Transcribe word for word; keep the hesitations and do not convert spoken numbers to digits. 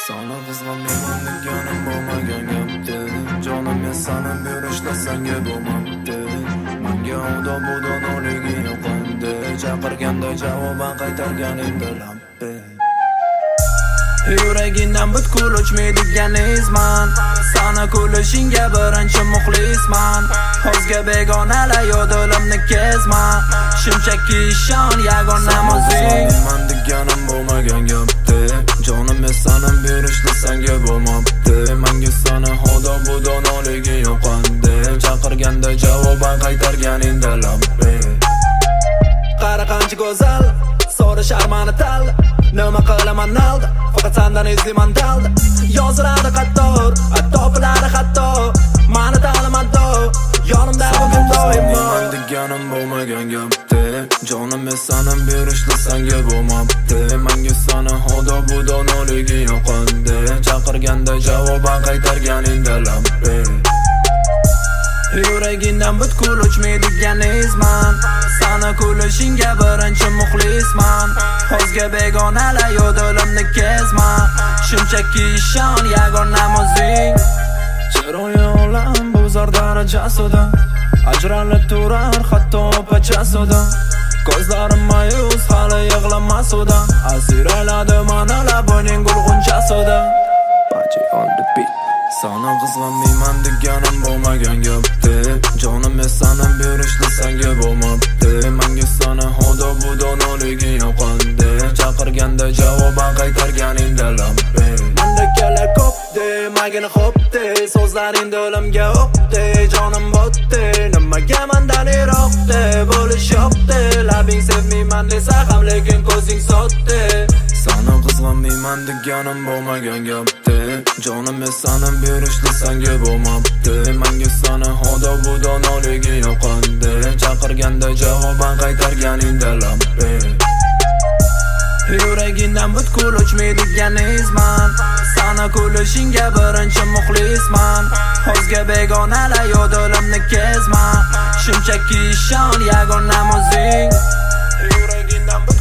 Sana qizg'anmayman deganim bo'lmagan gapdi. Jonim men sani berishda senga bo'lmabdi. Menga odob budonoligi yo'qandi. Chaqirganda javoban qaytarganingda lampi. Yuragingdan butkul o'chmaydigan izman. Sana kulishingga birinchi muxlisman. O'zga begonalar yo'dilimni kezma. Shunchaki ishon yagonam o'zing. Men deganim bo'lmagan gapdi. Jonim men sani berishda senga bo'lmabdi. Menga sana odob budonoligi yo'qandi. Chaqirganda javoban qaytarganingda lampi. Qara qancha go'zal, so'rashar mani tal. Nima qilaman nalda, faqat sendan izlayman dalda. Yoziladi qator, topiladi hatto. Mani tanimaddo, yonimda bugun doimo. Men deganim bo'lmagan gapdi. Jonim men sani berishda senga bo'lmabdi. Menga sana odob budonoligi yo'qandi. Chaqirganda javoban qaytarganingda lampi. Yuragingdan butkul o'chmaydigan izman. Sana kulishingga birinchi muxlisman. O'zga begonalar yo'dilimni kezma. Shunchaki ishon yagonam o'zing. Chiroyi olam buzar darajasida. Ajralib turar hatto pachasida. Ko'zlarim mayus hali yig'lamasida. Asirayladi mana labining gulg'unchasida. Pachi on the beat. Sana qizg'anmayman deganim bo'lmagan gapdi. Jonim men sani berishda senga bo'lmabdi. Menga sana odob budonoligi yo'qandi. Chaqirganda javoban qaytarganingda lampi. Menda kelar ko'pdi, magini xo'pdi. So'zlaring dilimga o'qdi, jonim botdi. Nimaga mendan yiroqdi, bo'lish yo'qdi. Labing sevmayman desa ham lekin ko'zing sotdi. Sana qizg'anmayman deganim bo'lmagan gapdi. Jonim men sani berishda senga bo'lmabdi. Menga sana odob budonoligi yo'qandi. Chaqirganda javoban qaytarganingda lampi. Yuragingdan butkul o'chmaydigan izman. Sana kulishingga birinchi muxlisman. O'zga begonalar yo'dilimni kezma. Shunchaki ishon yagonam o'zing. Yuragingdan